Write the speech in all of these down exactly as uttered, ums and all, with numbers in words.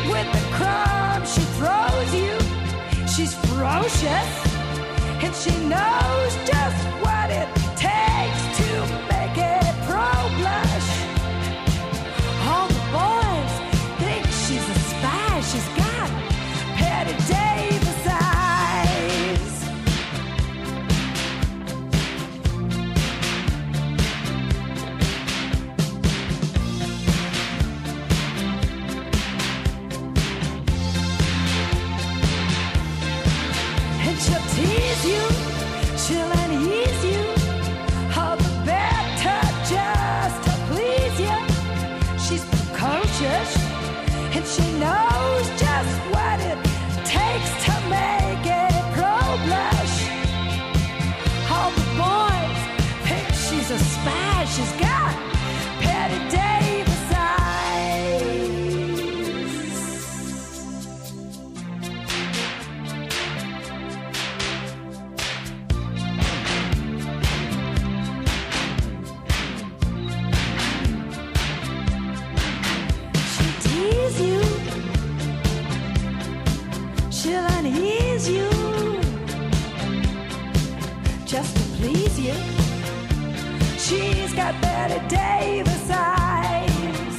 with the crumbs she throws you. She's ferocious, and she knows just what it takes to make a pro blush. All the boys think she's a spy. She's got Patty Davis eyes. And she'll tease you, she'll unease you, all the better just to please you. She's precocious, and she knows just what it takes to make a pro blush. All the boys think she's a spy. She's got Patty Davis eyes. She'll tease you, she'll unease you, just to please you. She's got Betty Davis eyes.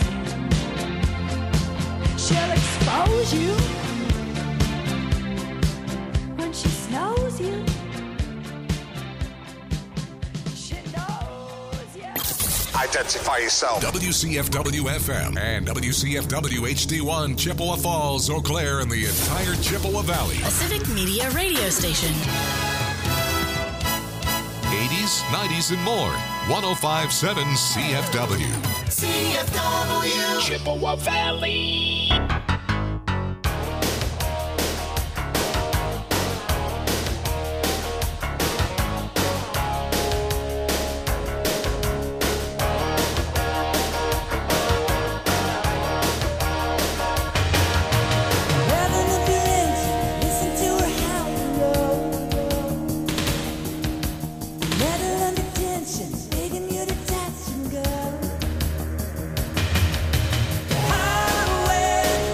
She'll expose you when she snows you. She knows you. Identify yourself. W C F W F M and W C F W H D one, Chippewa Falls, Eau Claire, and the entire Chippewa Valley. A Civic Media radio station. eighties, nineties, and more. one oh five point seven C F W. C F W Chippewa Valley. Highway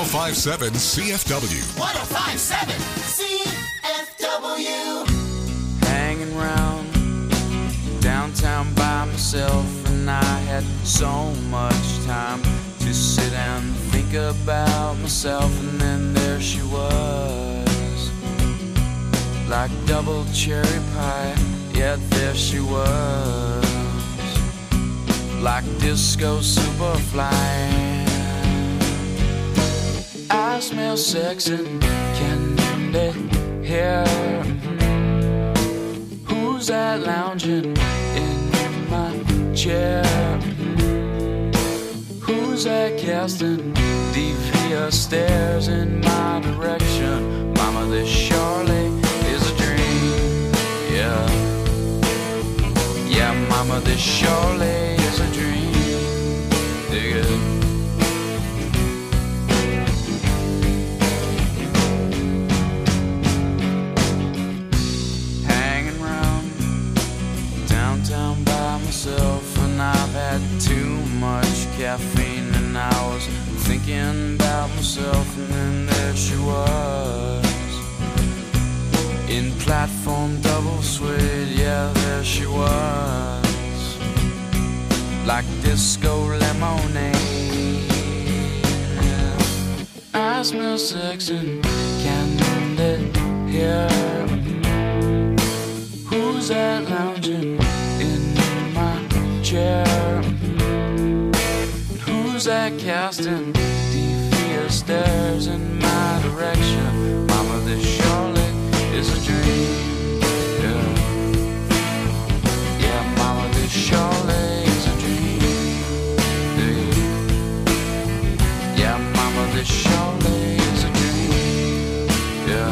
oh five seven C F W. one oh five seven C F W. Hanging round downtown by myself, and I had so much time to sit and think about myself, and then there she was, like double cherry pie, yet there she was, like disco superfly. I smell sex and candy here. Who's that lounging in my chair? Who's that casting devious stares in my direction? Mama, this surely is a dream. Yeah, yeah, mama, this surely is a dream. Dig it. And I've had too much caffeine, and I was thinking about myself, and then there she was, in platform double suede, yeah, there she was, like disco lemonade. I smell sex and candy here. Who's that lounging in chair? Who's that casting devious stares in my direction? Mama, this surely is a dream. Yeah, yeah, mama, this surely is a dream. Yeah, yeah, mama, this surely is a dream. Yeah.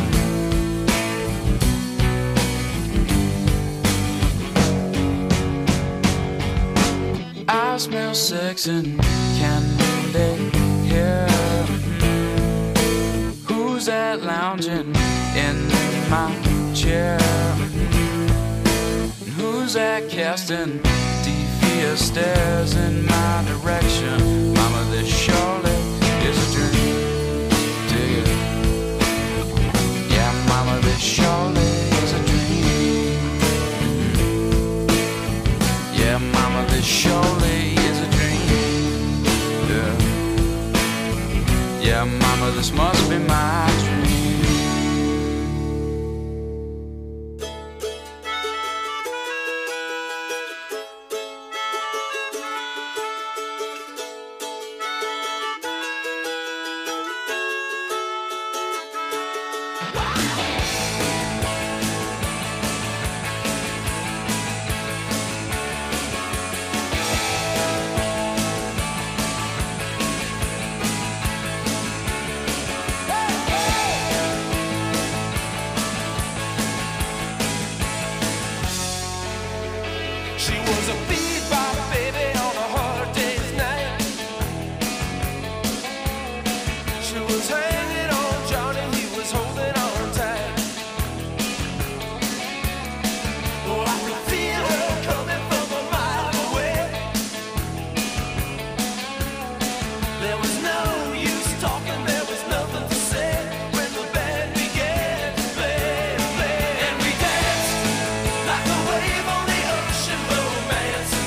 I smell sex and candy here. Who's that lounging in my chair? Who's that casting devious stares in my direction? Mama, this surely is a dream. Dig it. Yeah, mama, this surely is a dream. Yeah, mama, this surely is a dream. Yeah, yeah, mama, this must be my dream. Like a wave on the ocean, romance.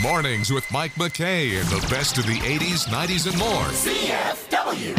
Mornings with Mike McKay and the best of the eighties, nineties, and more. C F W.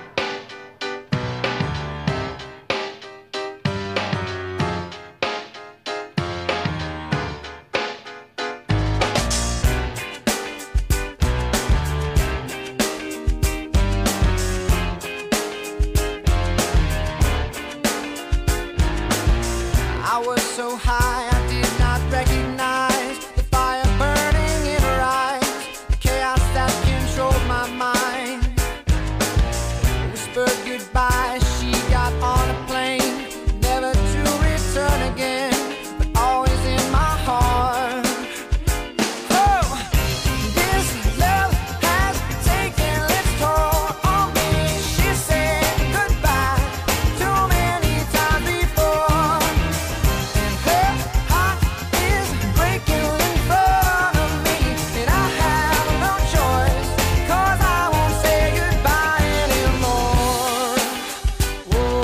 I was so high I did not recognize the fire burning in her eyes, the chaos that controlled my mind. Whispered goodbye, she got on a plane, never to return again, but always in my heart. Oh, this love has taken its toll on me. She said goodbye too many times before. Her heart is breaking in front of me, and I have no choice, 'cause I won't say goodbye anymore. Whoa,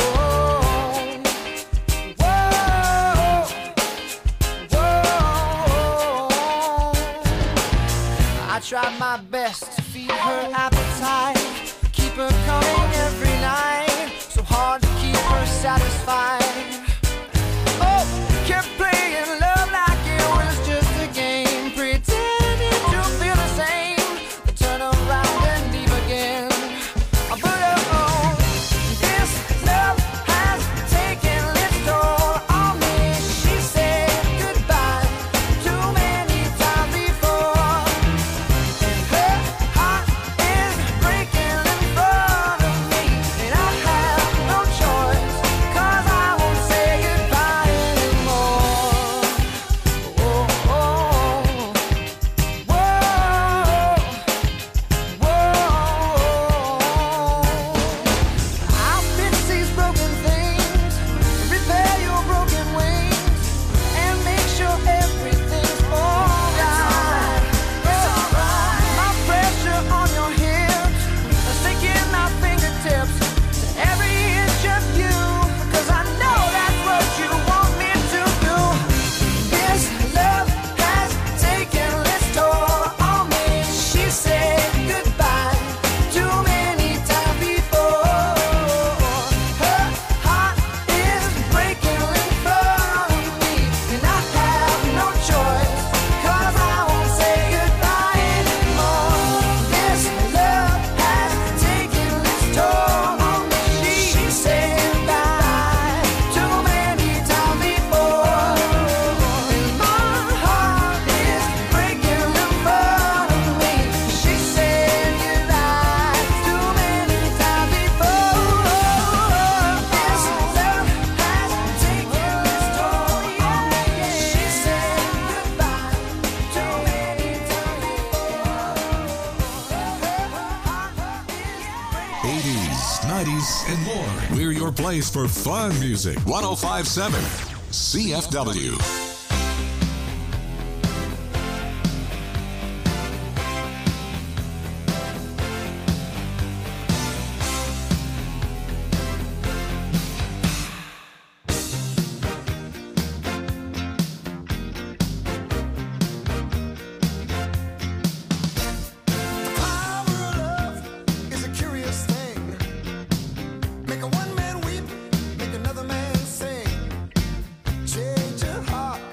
whoa, whoa. I tried my best to feed her appetite, keep her coming every night, so hard to keep her satisfied. Oh, kept playing love like it was just a game, pretending to feel the same, then turn around and leave again. But oh, this love has taken its toll on me. She said goodbye too many times before, and her heart is breaking in front of me, and I have no choice, 'cause I won't say goodbye anymore. Oh, oh, whoa, whoa. I'll fix these broken things, repair your broken wings, and make sure everything's alright. It's alright. My pressure on your hips, sinking my fingertips to every inch of you, 'cause I know that's what you want me to do. This love has taken its toll on me. She said goodbye too many times before. Her heart is breaking in front of me, and I have no choice, 'cause I won't say goodbye anymore. This love has taken its toll on me. She said goodbye too many times before, and my heart is breaking in front of me. She said goodbye too many times before. This love has taken its toll on me. She said goodbye too many times before. eighties, nineties, and more. We're your place for fun music. one oh five point seven C F W. Power of love is a curious thing. Make a one man weep, make another man sing. Change your heart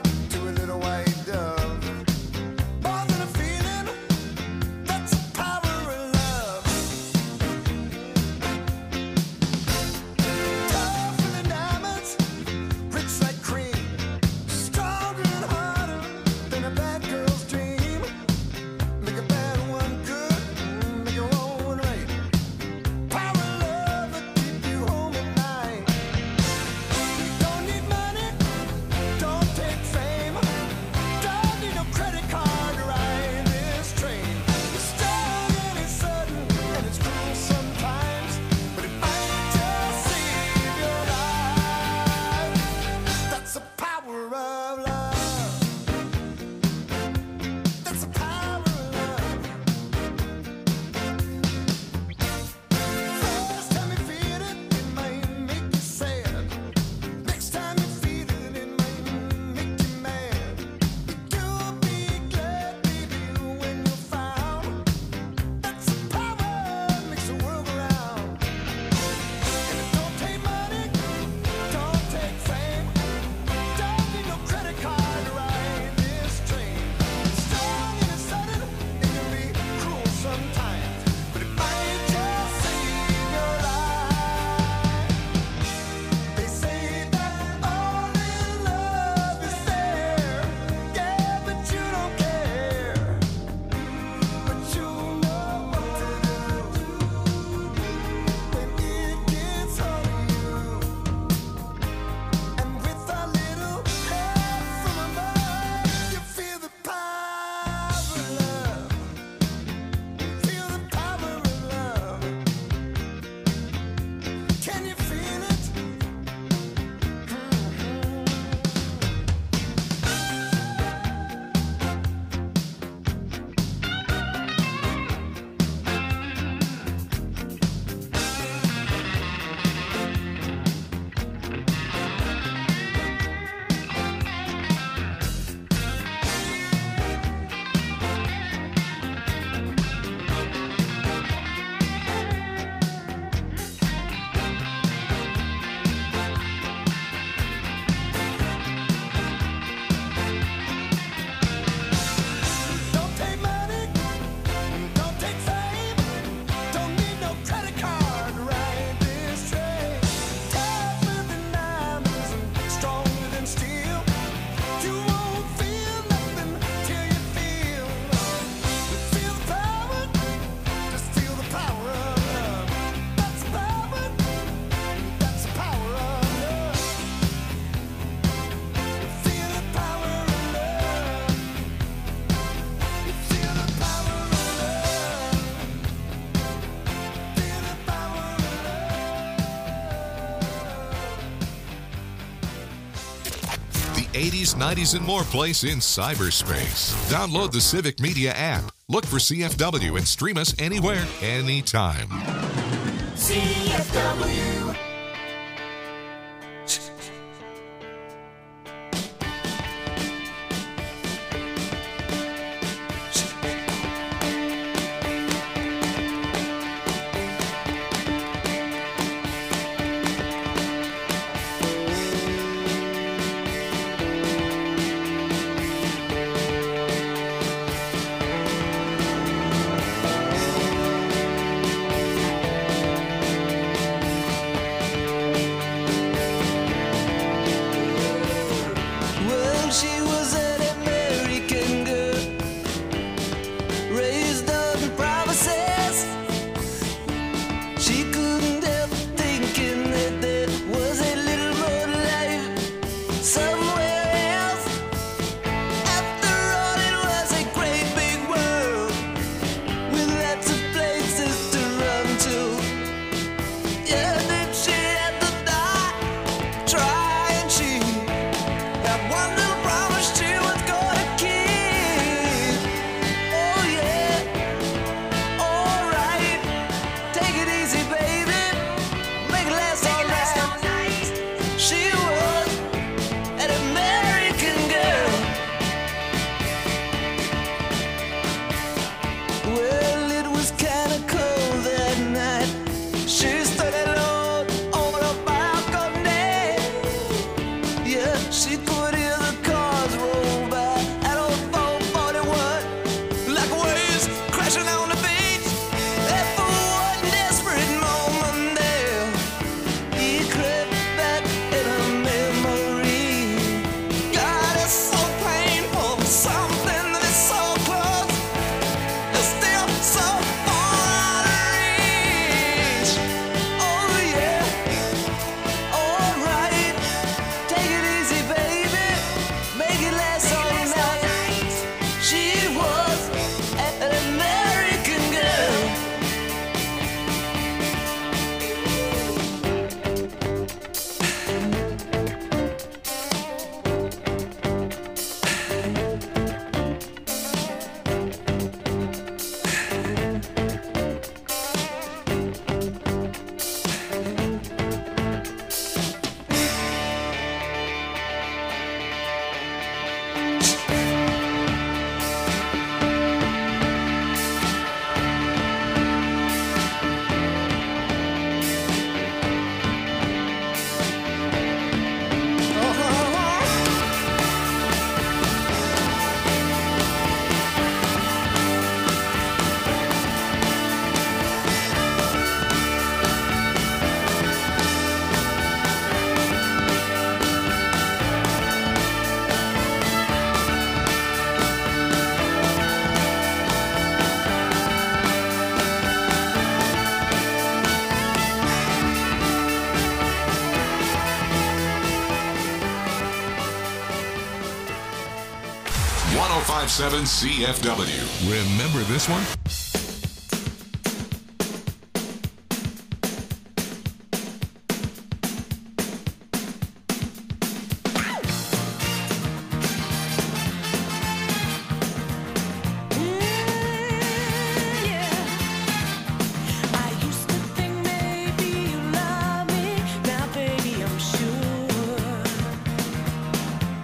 eighties, nineties, and more place in cyberspace. Download the Civic Media app. Look for C F W and stream us anywhere, anytime. C F W. one oh five point seven C F W. Remember this one?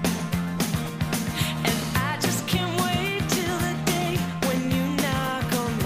And I just can't wait till the day when you knock on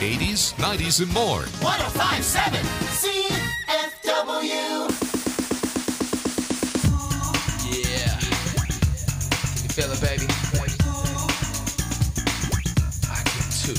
eighties, nineties, and more. one oh five point seven C F W. Yeah. Can you feel it, baby? I can too.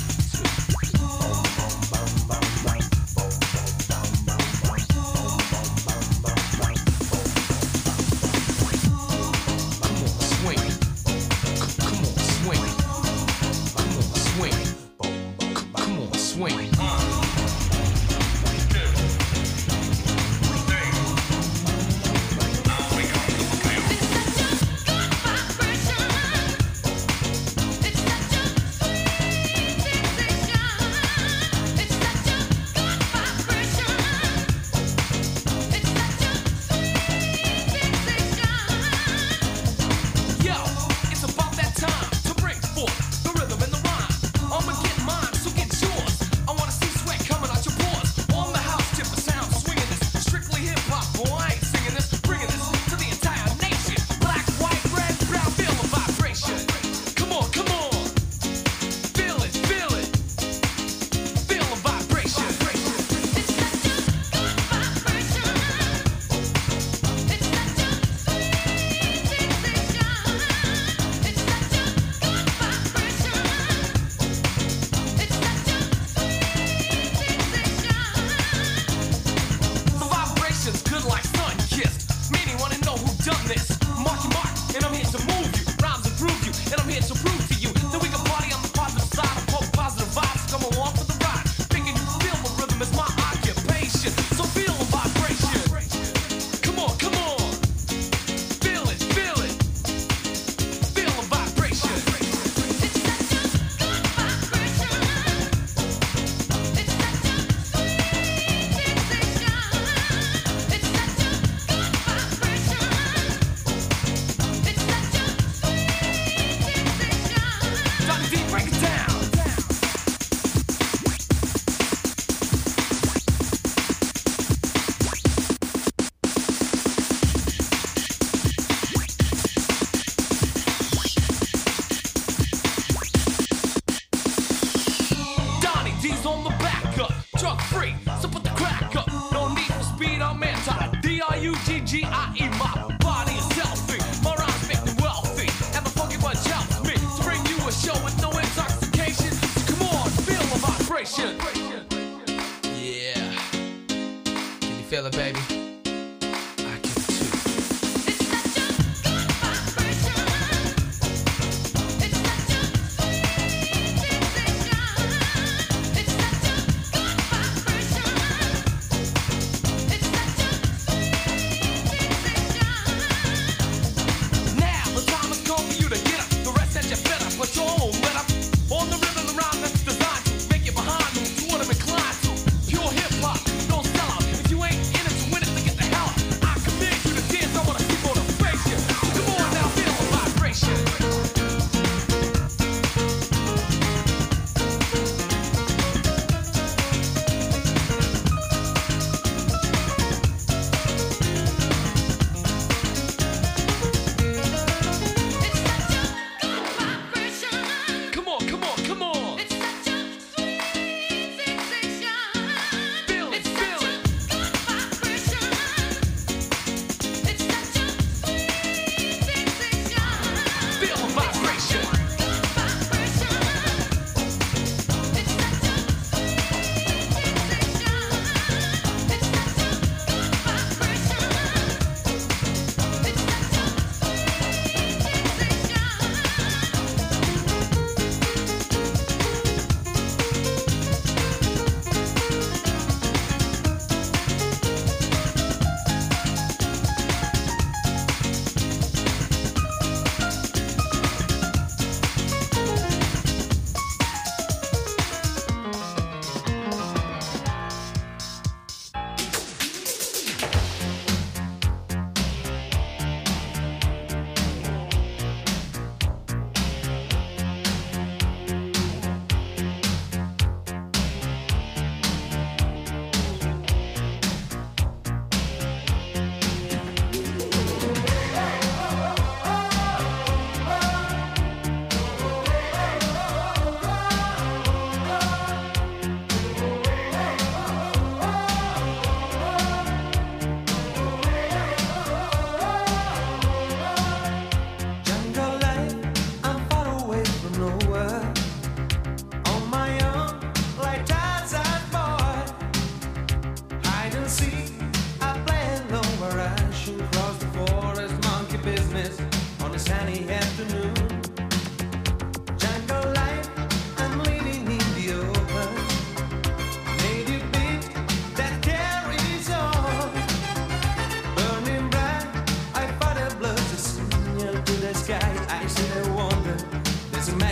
Pure hip hop, don't sell out. If you ain't in it to win it,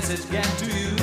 message get to you?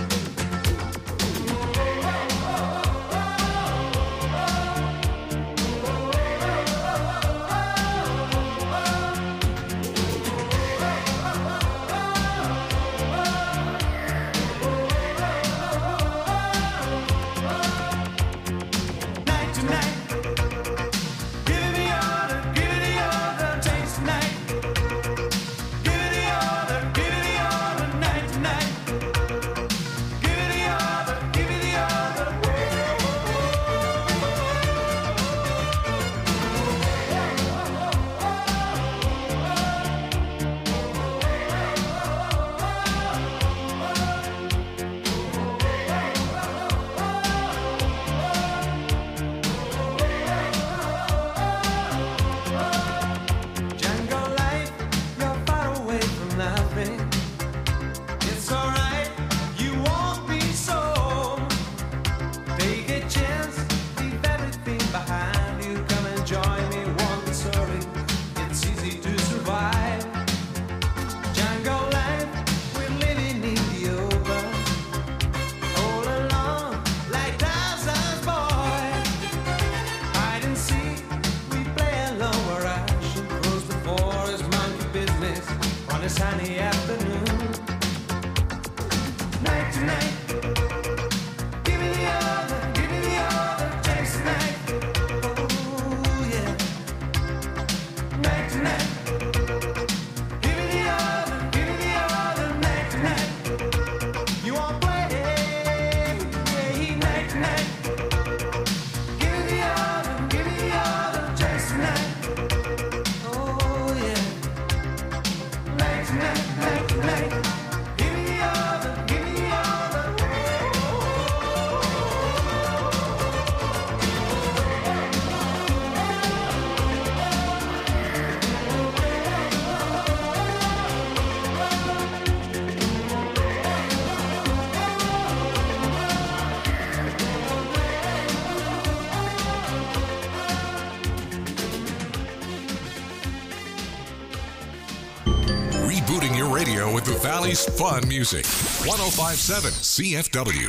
Rebooting your radio with the Valley's fun music. one oh five point seven C F W.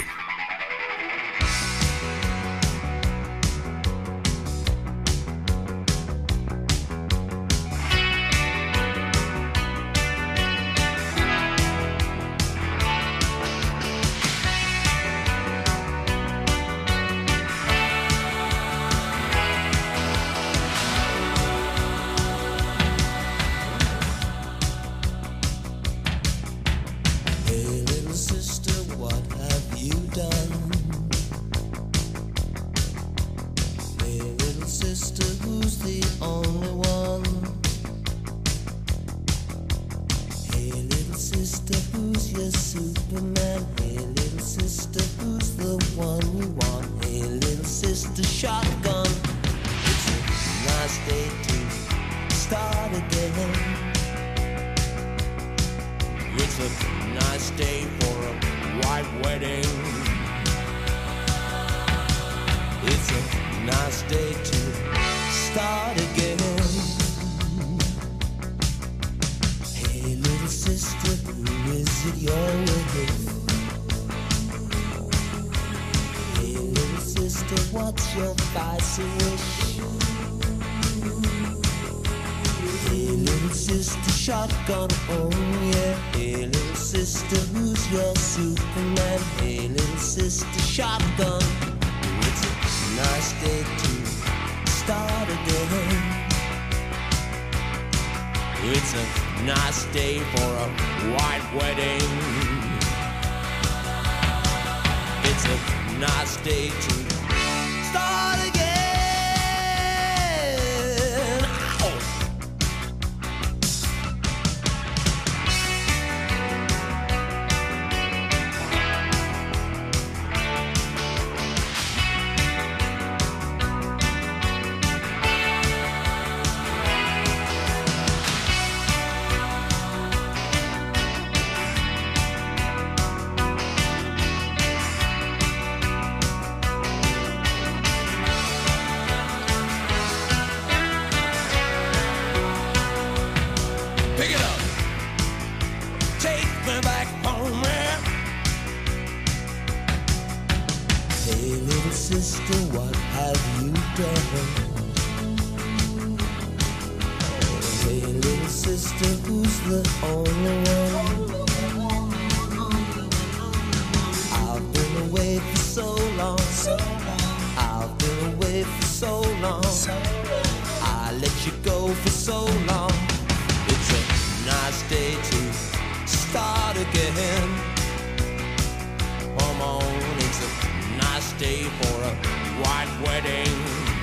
Pick it up. Take me back home. Hey little sister, what have you done? Hey little sister, who's the only one? I've been away for so long. I've been away for so long. I let you go for so long. It's a nice day to start again. Come on, it's a nice day for a white wedding.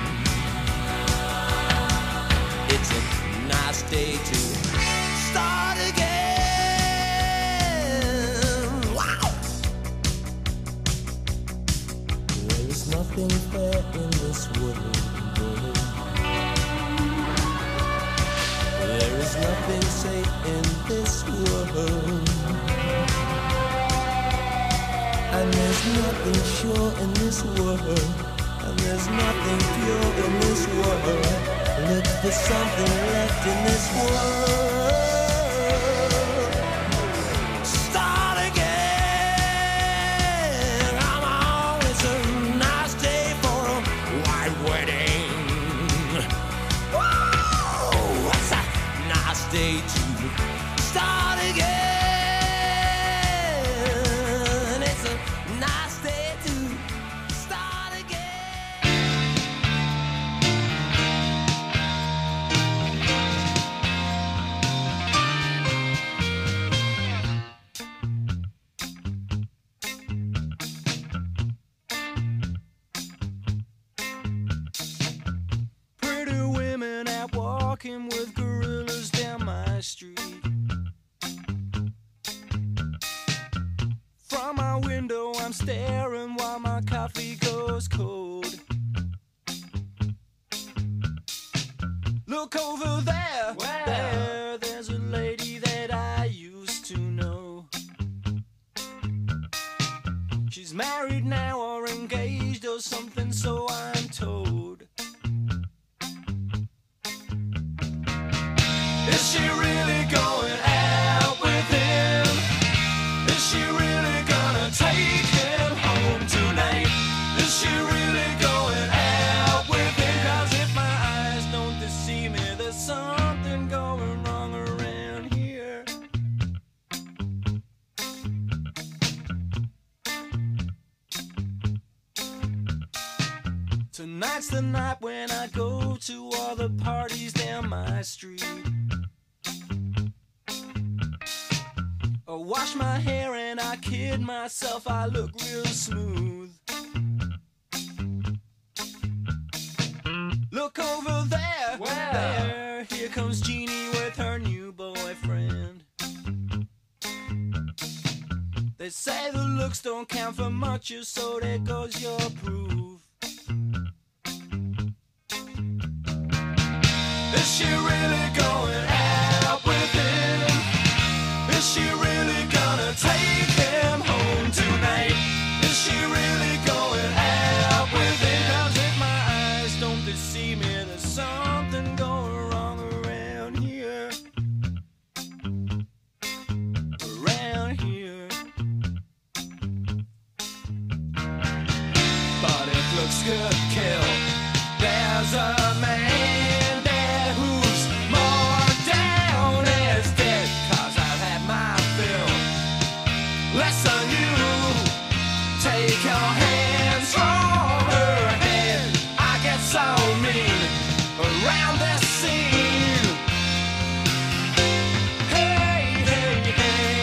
It's a nice day to start again. Wow! There is nothing fair in this world. There is nothing safe in this world. And there's nothing sure in this world. And there's nothing pure in this world. Look for something left in this world. Start again. Come on, it's a nice day for a white wedding. Whoa, it's a nice day to start again. With gorillas down my street. From my window I'm staring while my coffee goes cold. Look over there, wow. There, there's a lady that I used to know. She's married now or engaged or something, so I'm told. Is she really going out with him? Is she really gonna take him home tonight? Is she really going out with him? 'Cause if my eyes don't deceive me, there's something going wrong around here. Tonight's the night when I go to all the parties down my street. I wash my hair and I kid myself, I look real smooth. Look over there, wow. There, here comes Jeannie with her new boyfriend. They say the looks don't count for much, so there goes your proof. Is she really going out with him? Is she really gonna take him home tonight? Is she really going out with him? 'Cause if my eyes don't deceive me, there's something going wrong around here. Around here. But if looks could kill, there's a man there who's more down as dead. 'Cause I've had my fill. Less on you. Take your hands from her head. I get so mean around this scene. Hey, hey, hey.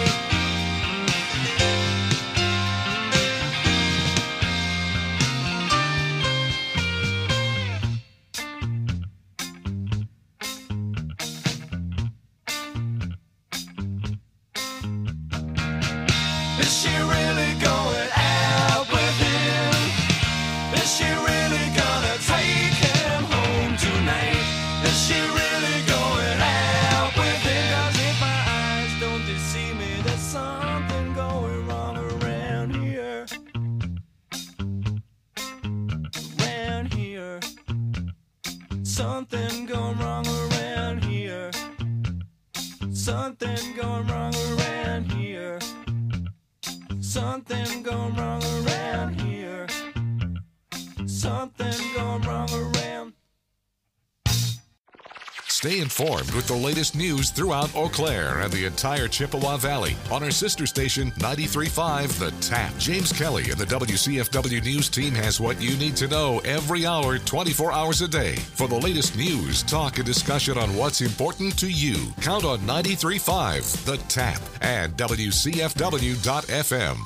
Is she really going out with him? Is she really gonna take him home tonight? Is she really going out with him? 'Cause if my eyes don't deceive me, there's something going wrong around here. Around here. Something going wrong around here. Something going wrong around here. Something going wrong around here. Stay informed with the latest news throughout Eau Claire and the entire Chippewa Valley on our sister station ninety-three point five The Tap. James Kelly and the W C F W News team has what you need to know every hour, twenty-four hours a day. For the latest news, talk, and discussion on what's important to you, count on ninety-three point five The Tap and W C F W dot F M.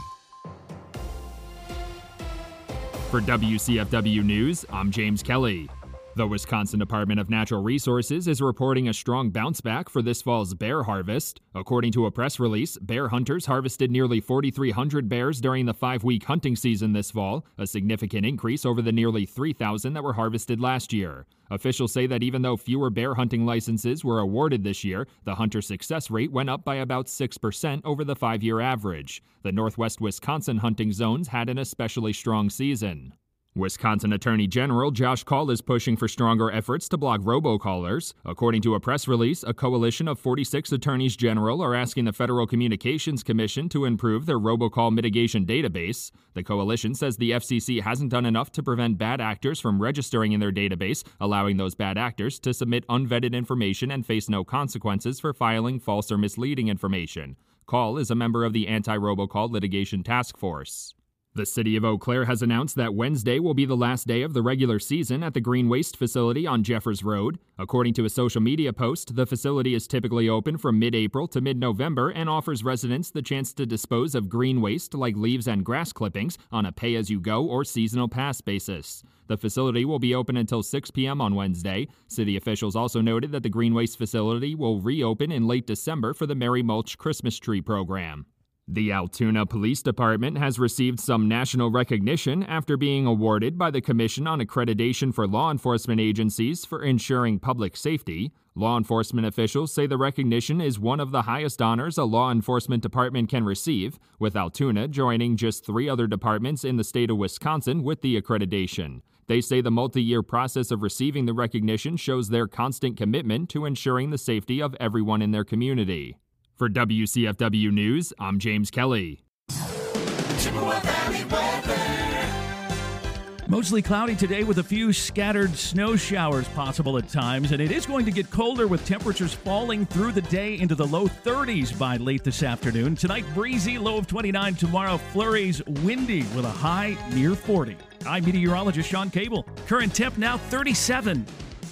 For W C F W News, I'm James Kelly. The Wisconsin Department of Natural Resources is reporting a strong bounce back for this fall's bear harvest. According to a press release, bear hunters harvested nearly forty-three hundred bears during the five-week hunting season this fall, a significant increase over the nearly three thousand that were harvested last year. Officials say that even though fewer bear hunting licenses were awarded this year, the hunter success rate went up by about six percent over the five-year average. The Northwest Wisconsin hunting zones had an especially strong season. Wisconsin Attorney General Josh Kaul is pushing for stronger efforts to block robocallers. According to a press release, a coalition of forty-six attorneys general are asking the Federal Communications Commission to improve their robocall mitigation database. The coalition says the F C C hasn't done enough to prevent bad actors from registering in their database, allowing those bad actors to submit unvetted information and face no consequences for filing false or misleading information. Kaul is a member of the Anti-Robocall Litigation Task Force. The city of Eau Claire has announced that Wednesday will be the last day of the regular season at the Green Waste facility on Jeffers Road. According to a social media post, the facility is typically open from mid-April to mid-November and offers residents the chance to dispose of green waste like leaves and grass clippings on a pay-as-you-go or seasonal pass basis. The facility will be open until six p.m. on Wednesday. City officials also noted that the Green Waste facility will reopen in late December for the Merry Mulch Christmas Tree program. The Altoona Police Department has received some national recognition after being awarded by the Commission on Accreditation for Law Enforcement Agencies for ensuring public safety. Law enforcement officials say the recognition is one of the highest honors a law enforcement department can receive, with Altoona joining just three other departments in the state of Wisconsin with the accreditation. They say the multi-year process of receiving the recognition shows their constant commitment to ensuring the safety of everyone in their community. For W C F W News, I'm James Kelly. Chippewa Valley weather. Mostly cloudy today with a few scattered snow showers possible at times, and it is going to get colder with temperatures falling through the day into the low thirties by late this afternoon. Tonight, breezy, low of twenty-nine. Tomorrow, flurries, windy with a high near forty. I'm meteorologist Sean Cable. Current temp now thirty-seven.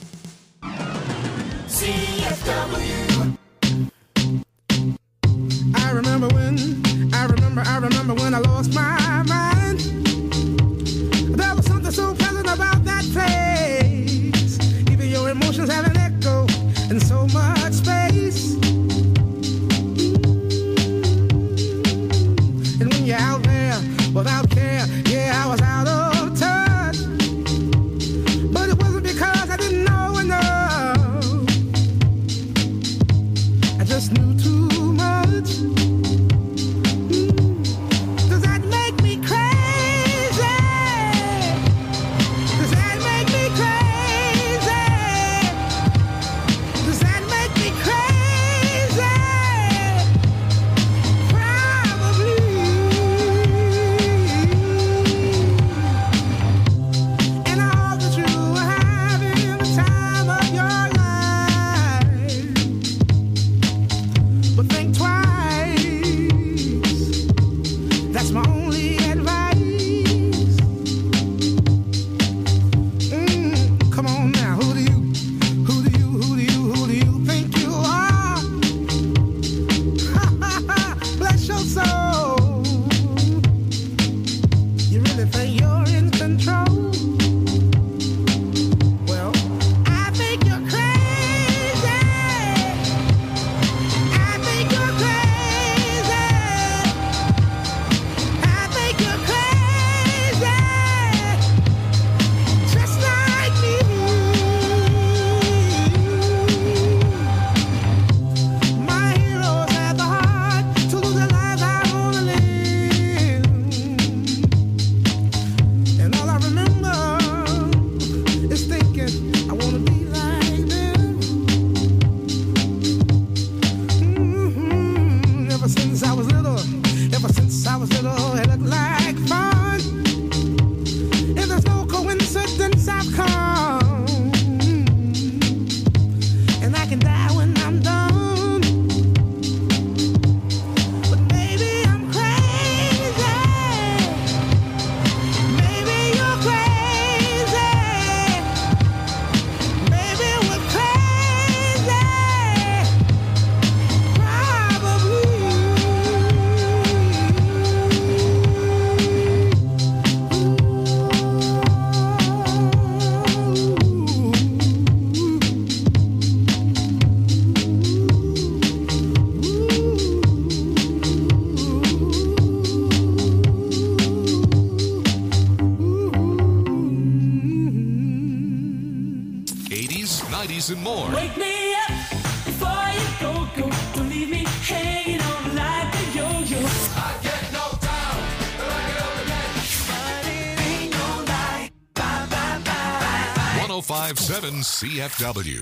C F W. I remember when, I remember, I remember when I lost my mind. There was something so pleasant about that place. Even your emotions have an echo in so much space. And when you're out there without care, yeah, I was out of touch. But it wasn't because I didn't know enough. I just knew too much. sports, and more. Wake me up before you go, go. Don't leave me hanging on like a yo-yo. I get knocked down, but I get up again. But it ain't no lie. Bye, bye, bye. one oh five point seven C F W.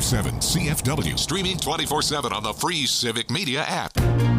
seven C F W. Streaming twenty-four seven on the free Civic Media app.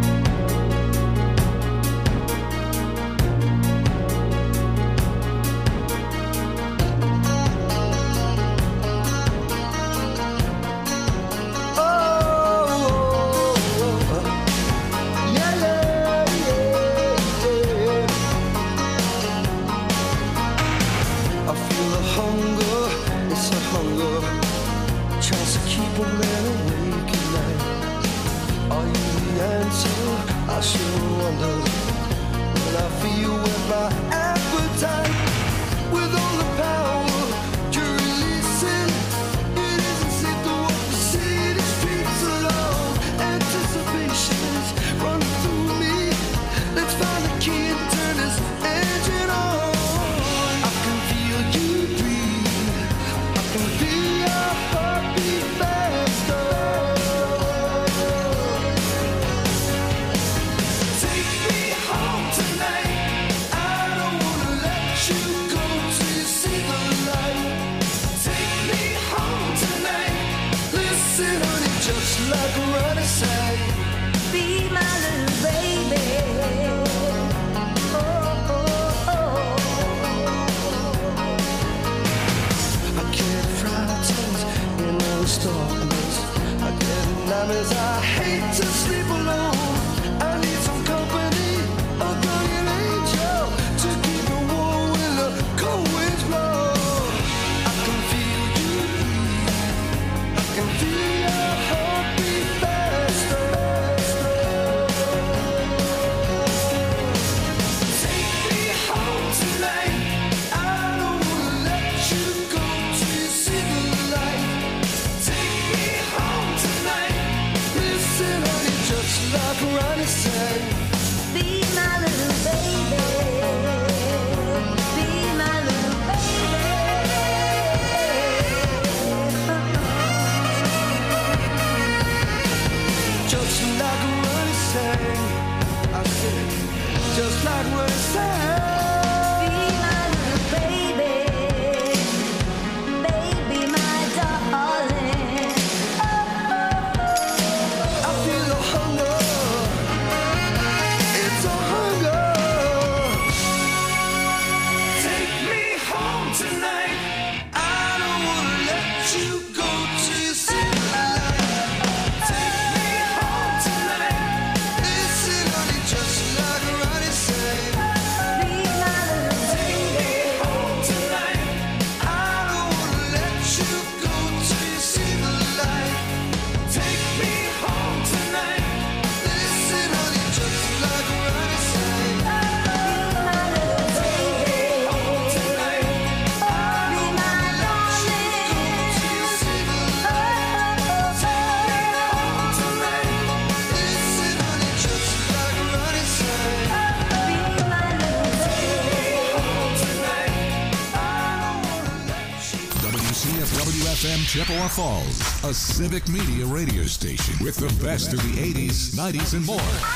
Chippewa Falls, a Civic Media radio station with the best of the eighties, nineties, and more.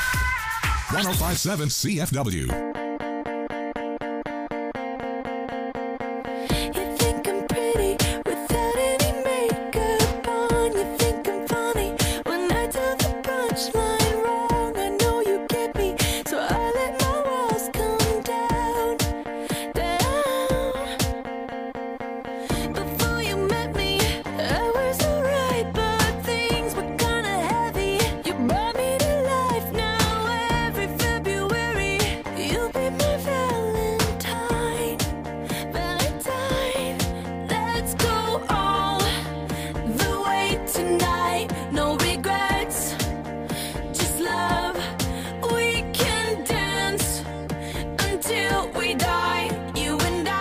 one oh five point seven C F W. We die.